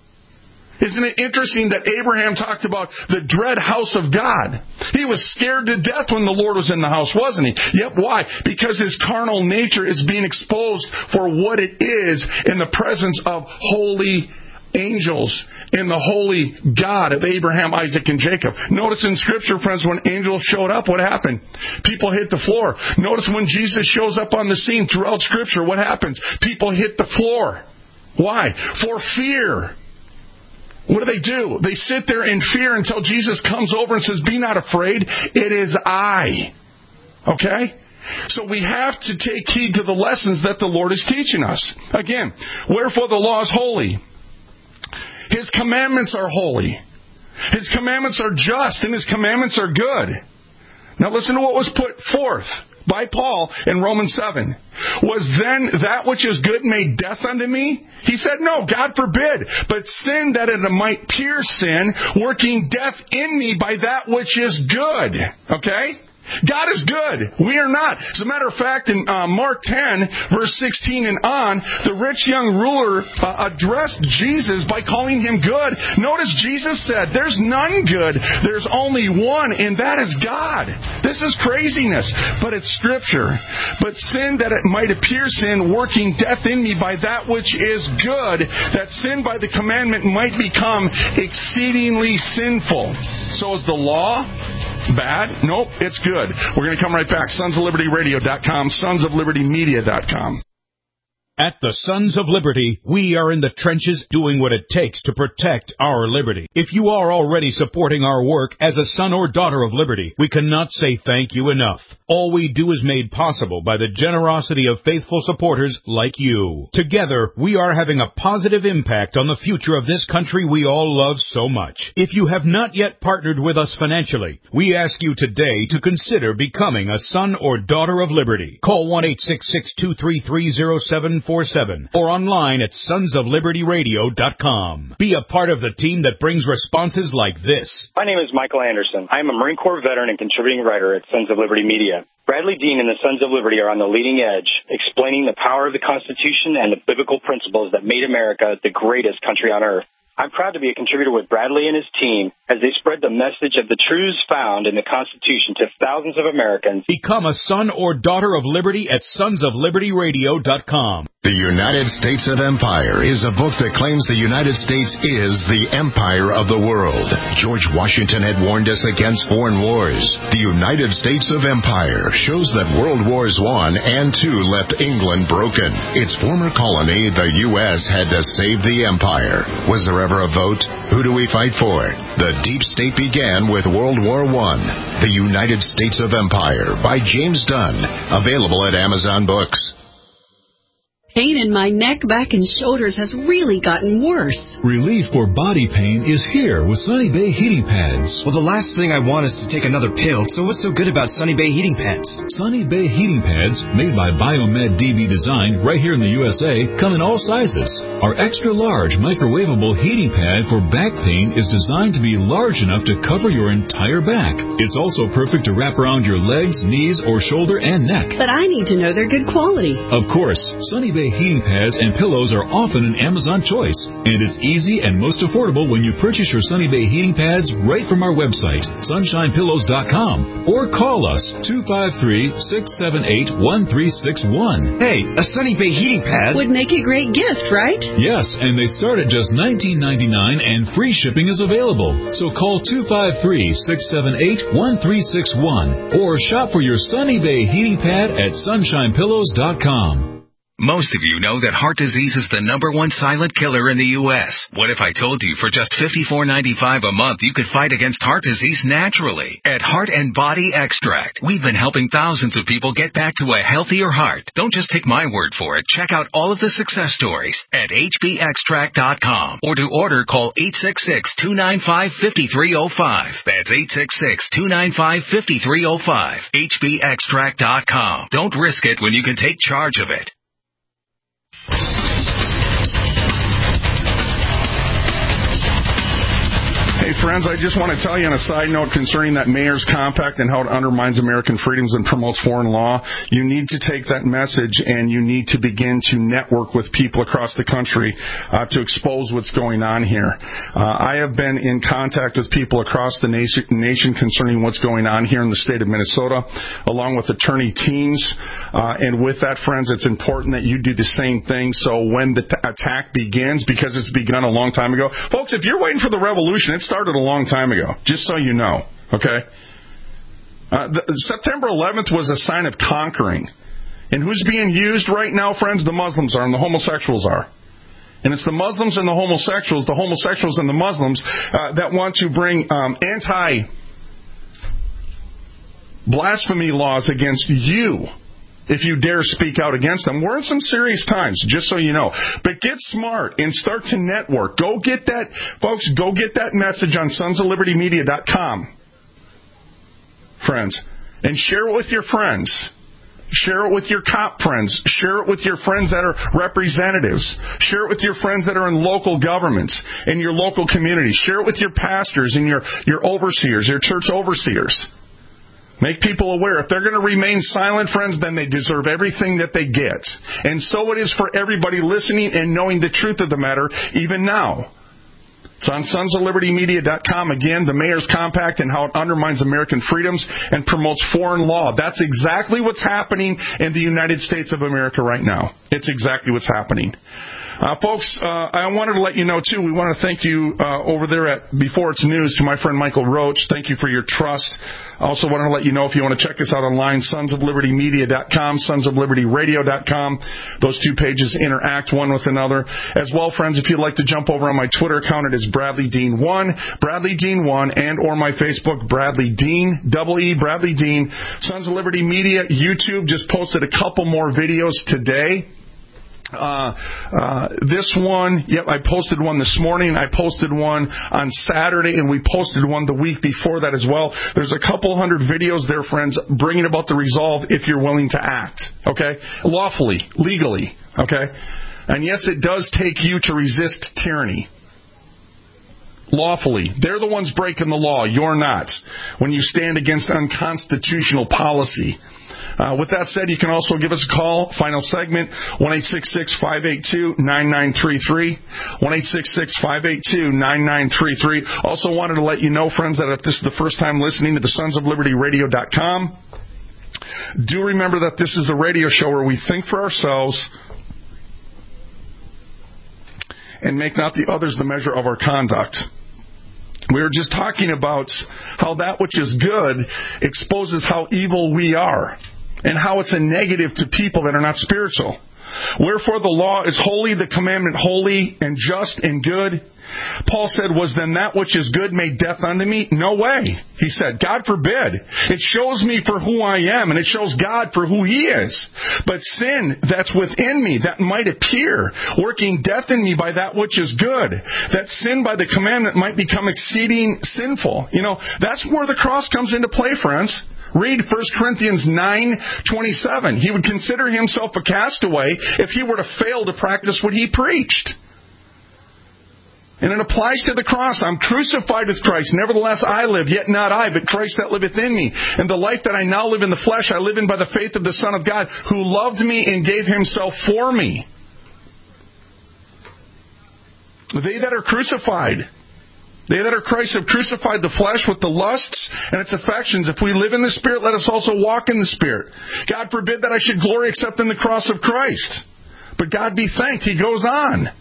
Isn't it interesting that Abraham talked about the dread house of God? He was scared to death when the Lord was in the house, wasn't he? Yep, why? Because his carnal nature is being exposed for what it is in the presence of holy angels, in the holy God of Abraham, Isaac, and Jacob. Notice in Scripture, friends, when angels showed up, what happened? People hit the floor. Notice when Jesus shows up on the scene throughout Scripture, what happens? People hit the floor. Why? For fear. What do they do? They sit there in fear until Jesus comes over and says, be not afraid, it is I. Okay? So we have to take heed to the lessons that the Lord is teaching us. Again, wherefore the law is holy. His commandments are holy. His commandments are just, and His commandments are good. Now listen to what was put forth by Paul in Romans seven. Was then that which is good made death unto me? He said, no, God forbid. But sin that it might pierce sin, working death in me by that which is good. Okay? God is good. We are not. As a matter of fact, in uh, Mark ten, verse sixteen and on, the rich young ruler uh, addressed Jesus by calling Him good. Notice Jesus said, there's none good. There's only one, and that is God. This is craziness, but it's Scripture. But sin that it might appear sin, working death in me by that which is good, that sin by the commandment might become exceedingly sinful. So is the law Bad? Nope, it's good. We're going to come right back. sons of liberty radio dot com, sons of liberty media dot com. At the Sons of Liberty, we are in the trenches doing what it takes to protect our liberty. If you are already supporting our work as a son or daughter of liberty, we cannot say thank you enough. All we do is made possible by the generosity of faithful supporters like you. Together, we are having a positive impact on the future of this country we all love so much. If you have not yet partnered with us financially, we ask you today to consider becoming a son or daughter of liberty. Call one eight six six, two three three, zero seven four seven or online at sons of liberty radio dot com. Be a part of the team that brings responses like this. My name is Michael Anderson. I am a Marine Corps veteran and contributing writer at Sons of Liberty Media. Bradley Dean and the Sons of Liberty are on the leading edge, explaining the power of the Constitution and the biblical principles that made America the greatest country on earth. I'm proud to be a contributor with Bradley and his team as they spread the message of the truths found in the Constitution to thousands of Americans. Become a son or daughter of liberty at sons of liberty radio dot com. The United States of Empire is a book that claims the United States is the empire of the world. George Washington had warned us against foreign wars. The United States of Empire shows that World Wars One and Two left England broken. Its former colony, the U S, had to save the empire. Was there ever a vote? Who do we fight for? The deep state began with World War One. The United States of Empire by James Dunn. Available at Amazon Books. Pain in my neck, back, and shoulders has really gotten worse. Relief for body pain is here with Sunny Bay Heating Pads. Well, the last thing I want is to take another pill, so what's so good about Sunny Bay Heating Pads? Sunny Bay Heating Pads, made by Biomed D B Design right here in the U S A, come in all sizes. Our extra-large microwavable heating pad for back pain is designed to be large enough to cover your entire back. It's also perfect to wrap around your legs, knees, or shoulder and neck. But I need to know they're good quality. Of course, Sunny Bay heating pads and pillows are often an Amazon choice, and it's easy and most affordable when you purchase your Sunny Bay heating pads right from our website, sunshine pillows dot com, or call us two five three, six seven eight, one three six one. Hey, a Sunny Bay heating pad would make a great gift, right? Yes, and they start at just nineteen ninety-nine and free shipping is available. So call two five three, six seven eight, one three six one or shop for your Sunny Bay heating pad at sunshine pillows dot com. Most of you know that heart disease is the number one silent killer in the U S What if I told you for just fifty-four ninety-five a month you could fight against heart disease naturally? At Heart and Body Extract, we've been helping thousands of people get back to a healthier heart. Don't just take my word for it. Check out all of the success stories at H B extract dot com. Or to order, call eight six six, two nine five, five three zero five. That's eight six six, two nine five, five three zero five. H B extract dot com. Don't risk it when you can take charge of it. Hey, friends, I just want to tell you on a side note concerning that mayor's compact and how it undermines American freedoms and promotes foreign law. You need to take that message and you need to begin to network with people across the country uh, to expose what's going on here. Uh, I have been in contact with people across the nation, nation concerning what's going on here in the state of Minnesota, along with attorney teams. Uh, and with that, friends, it's important that you do the same thing so when the t- attack begins, because it's begun a long time ago. Folks, if you're waiting for the revolution, it started a long time ago, just so you know, okay? Uh, the, September eleventh was a sign of conquering. And who's being used right now, friends? The Muslims are and the homosexuals are. And it's the Muslims and the homosexuals, the homosexuals and the Muslims, uh, that want to bring um, anti-blasphemy laws against you if you dare speak out against them. We're in some serious times, just so you know. But get smart and start to network. Go get that, folks, go get that message on sons of liberty media dot com, friends, and share it with your friends. Share it with your cop friends. Share it with your friends that are representatives. Share it with your friends that are in local governments, in your local community. Share it with your pastors and your, your overseers, your church overseers. Make people aware. If they're going to remain silent, friends, then they deserve everything that they get. And so it is for everybody listening and knowing the truth of the matter, even now. It's on sons of liberty media dot com. Again, the mayor's compact and how it undermines American freedoms and promotes foreign law. That's exactly what's happening in the United States of America right now. It's exactly what's happening. Uh, folks, uh, I wanted to let you know, too, we want to thank you uh, over there at Before It's News to my friend Michael Roach. Thank you for your trust. I also want to let you know if you want to check us out online, sons of liberty media dot com, sons of liberty radio dot com. Those two pages interact one with another. As well, friends, if you'd like to jump over on my Twitter account, it is Bradley Dean one, Bradley Dean one, and or my Facebook, Bradley Dean, double E, Bradley Dean. Sons of Liberty Media, YouTube just posted a couple more videos today. Uh, uh, this one, yep, I posted one this morning. I posted one on Saturday, and we posted one the week before that as well. There's a couple hundred videos there, friends, bringing about the resolve if you're willing to act, okay? Lawfully, legally, okay? And yes, it does take you to resist tyranny. Lawfully. They're the ones breaking the law. You're not. When you stand against unconstitutional policy. Uh, with that said, you can also give us a call. Final segment, one eight six six, five eight two, nine nine three three. one eight six six, five eight two, nine nine three three. Also wanted to let you know, friends, that if this is the first time listening to the sons of liberty radio dot com, do remember that this is a radio show where we think for ourselves and make not the others the measure of our conduct. We were just talking about how that which is good exposes how evil we are and how it's a negative to people that are not spiritual. Wherefore the law is holy, the commandment holy and just and good. Paul said, was then that which is good made death unto me? No way. He said, God forbid. It shows me for who I am, and it shows God for who He is. But sin that's within me, that might appear, working death in me by that which is good, that sin by the commandment might become exceeding sinful. You know, that's where the cross comes into play, friends. Read First Corinthians nine twenty-seven. He would consider himself a castaway if he were to fail to practice what he preached. And it applies to the cross. I'm crucified with Christ. Nevertheless, I live, yet not I, but Christ that liveth in me. And the life that I now live in the flesh, I live in by the faith of the Son of God, who loved me and gave Himself for me. They that are crucified, they that are Christ have crucified the flesh with the lusts and its affections. If we live in the Spirit, let us also walk in the Spirit. God forbid that I should glory except in the cross of Christ. But God be thanked, He goes on.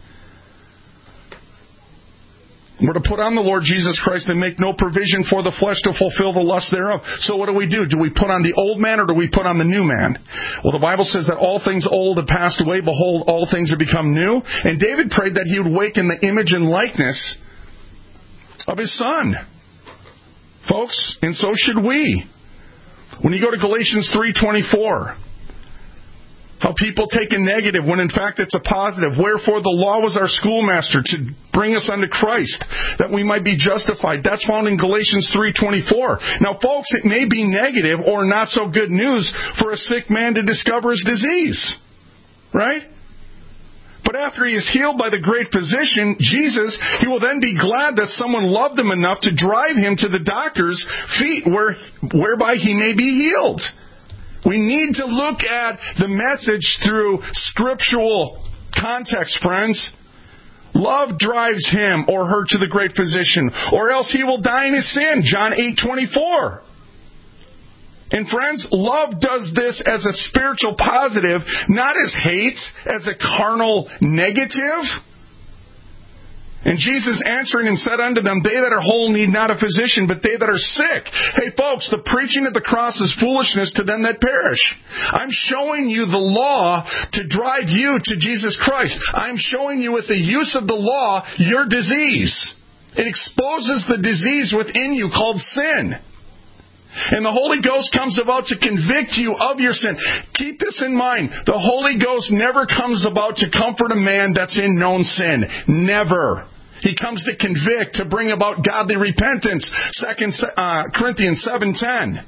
We're to put on the Lord Jesus Christ and make no provision for the flesh to fulfill the lust thereof. So what do we do? Do we put on the old man or do we put on the new man? Well, the Bible says that all things old have passed away. Behold, all things have become new. And David prayed that he would awaken the image and likeness of his Son. Folks, and so should we. When you go to Galatians three twenty-four, how people take a negative when in fact it's a positive. Wherefore the law was our schoolmaster to bring us unto Christ, that we might be justified. That's found in Galatians three twenty-four. Now, folks, it may be negative or not so good news for a sick man to discover his disease. Right? But after he is healed by the great physician, Jesus, he will then be glad that someone loved him enough to drive him to the doctor's feet where, whereby he may be healed. We need to look at the message through scriptural context, friends. Love drives him or her to the great physician, or else he will die in his sin. John eight twenty-four. And friends, love does this as a spiritual positive, not as hate, as a carnal negative. And Jesus answering and said unto them, they that are whole need not a physician, but they that are sick. Hey folks, the preaching of the cross is foolishness to them that perish. I'm showing you the law to drive you to Jesus Christ. I'm showing you with the use of the law your disease. It exposes the disease within you called sin. And the Holy Ghost comes about to convict you of your sin. Keep this in mind. The Holy Ghost never comes about to comfort a man that's in known sin. Never. He comes to convict, to bring about godly repentance. Second uh, Corinthians seven ten.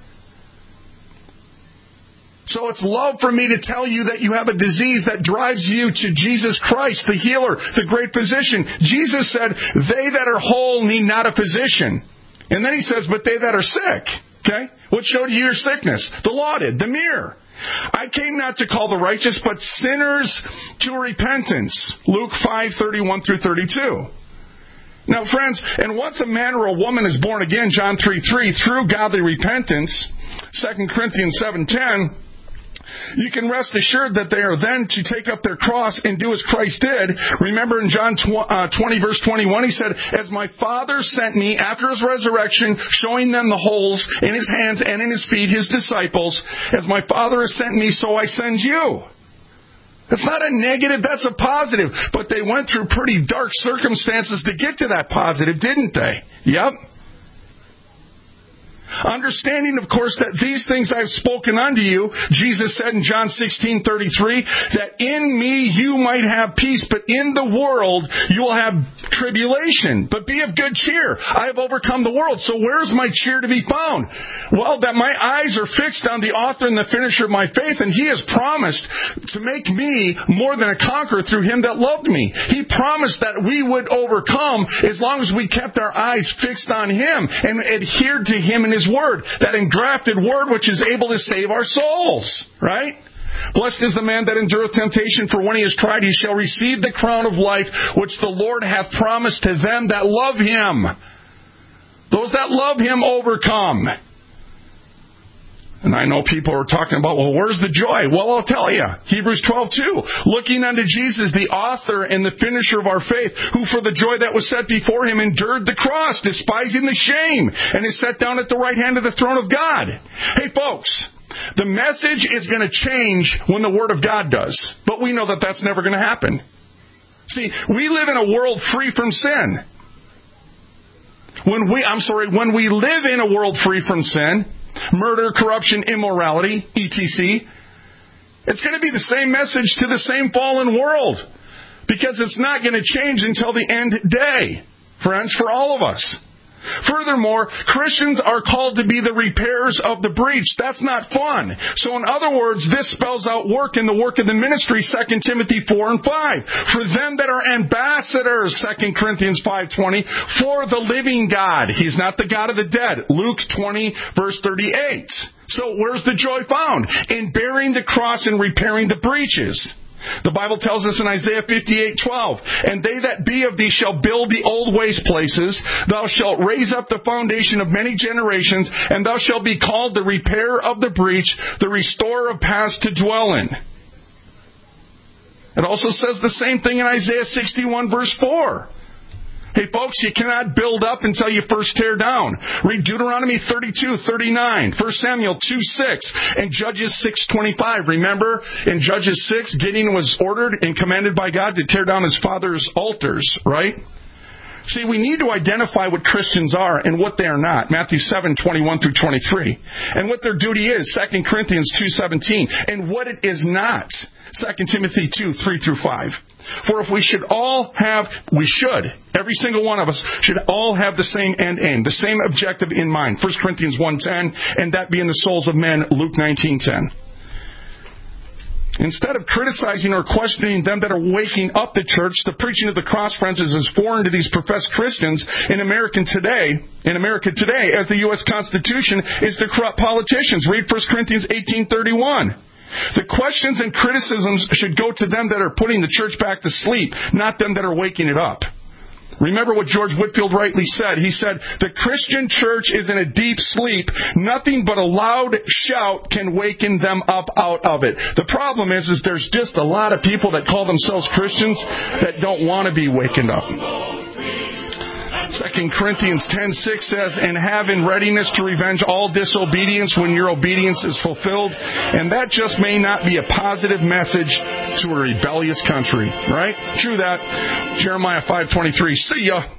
So it's love for me to tell you that you have a disease that drives you to Jesus Christ, the healer, the great physician. Jesus said, they that are whole need not a physician. And then He says, but they that are sick. Okay? What showed you your sickness? The law did. The mirror. I came not to call the righteous, but sinners to repentance. Luke five thirty-one through thirty-two. Now, friends, and once a man or a woman is born again, John three three, through godly repentance, Second Corinthians seven ten, You can rest assured that they are then to take up their cross and do as Christ did. Remember in John twenty, verse twenty-one, he said, as my Father sent me after his resurrection, showing them the holes in his hands and in his feet, his disciples, as my Father has sent me, so I send you. That's not a negative, that's a positive. But they went through pretty dark circumstances to get to that positive, didn't they? Yep. Understanding, of course, that these things I've spoken unto you, Jesus said in John sixteen thirty-three, that in me you might have peace, but in the world you will have tribulation. But be of good cheer. I have overcome the world. So where's my cheer to be found? Well, that my eyes are fixed on the author and the finisher of my faith, and he has promised to make me more than a conqueror through him that loved me. He promised that we would overcome as long as we kept our eyes fixed on him and adhered to him and his word, that engrafted word which is able to save our souls, right? Blessed is the man that endureth temptation, for when he is tried, he shall receive the crown of life which the Lord hath promised to them that love him. Those that love him overcome. And I know people are talking about, well, where's the joy? Well, I'll tell you. Hebrews twelve two. Looking unto Jesus, the author and the finisher of our faith, who for the joy that was set before him endured the cross, despising the shame, and is set down at the right hand of the throne of God. Hey, folks, the message is going to change when the Word of God does. But we know that that's never going to happen. See, we live in a world free from sin. When we, I'm sorry, when we live in a world free from sin, murder, corruption, immorality, et cetera, it's going to be the same message to the same fallen world. Because it's not going to change until the end day, friends, for all of us. Furthermore, Christians are called to be the repairers of the breach. That's not fun. So in other words, this spells out work in the work of the ministry, Second Timothy four and five. For them that are ambassadors, Second Corinthians five twenty, for the living God. He's not the God of the dead. Luke twenty, verse thirty-eight. So where's the joy found? In bearing the cross and repairing the breaches. The Bible tells us in Isaiah fifty-eight twelve, and they that be of thee shall build the old waste places. Thou shalt raise up the foundation of many generations, and thou shalt be called the repairer of the breach, the restorer of paths to dwell in. It also says the same thing in Isaiah sixty-one verse four. Hey folks, you cannot build up until you first tear down. Read Deuteronomy thirty-two thirty-nine, First Samuel two six, and Judges six twenty-five. Remember, in Judges six, Gideon was ordered and commanded by God to tear down his father's altars, right? See, we need to identify what Christians are and what they are not. Matthew seven twenty-one through twenty-three. And what their duty is, Second Corinthians two seventeen. And what it is not, Second Timothy two three through five. For if we should all have, we should, every single one of us, should all have the same end aim, the same objective in mind. First Corinthians one ten, and that being the souls of men, Luke nineteen ten. Instead of criticizing or questioning them that are waking up the church, the preaching of the cross, friends, is as foreign to these professed Christians in America today, in America today, as the U S Constitution is to corrupt politicians. Read First Corinthians eighteen thirty-one. The questions and criticisms should go to them that are putting the church back to sleep, not them that are waking it up. Remember what George Whitefield rightly said. He said, the Christian church is in a deep sleep. Nothing but a loud shout can waken them up out of it. The problem is, is there's just a lot of people that call themselves Christians that don't want to be wakened up. Second Corinthians ten six says, and have in readiness to revenge all disobedience when your obedience is fulfilled. And that just may not be a positive message to a rebellious country, right? True that. Jeremiah five twenty-three. See ya.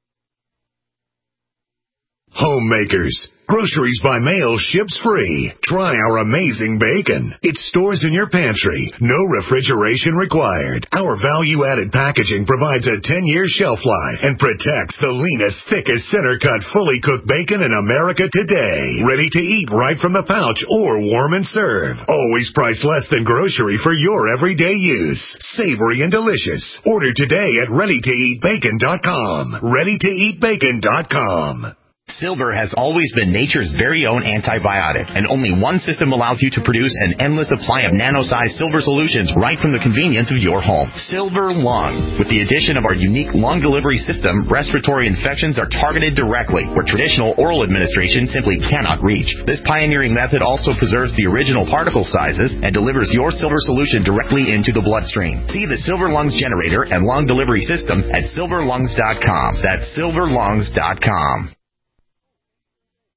Homemakers. Groceries by mail ships free. Try our amazing bacon. It stores in your pantry. No refrigeration required. Our value-added packaging provides a ten-year shelf life and protects the leanest, thickest, center-cut, fully cooked bacon in America today. Ready to eat right from the pouch or warm and serve. Always priced less than grocery for your everyday use. Savory and delicious. Order today at ready to eat bacon dot com. ready to eat bacon dot com. Silver has always been nature's very own antibiotic, and only one system allows you to produce an endless supply of nano-sized silver solutions right from the convenience of your home. Silver Lung. With the addition of our unique lung delivery system, respiratory infections are targeted directly, where traditional oral administration simply cannot reach. This pioneering method also preserves the original particle sizes and delivers your silver solution directly into the bloodstream. See the Silver Lungs generator and lung delivery system at silver lungs dot com. That's silver lungs dot com.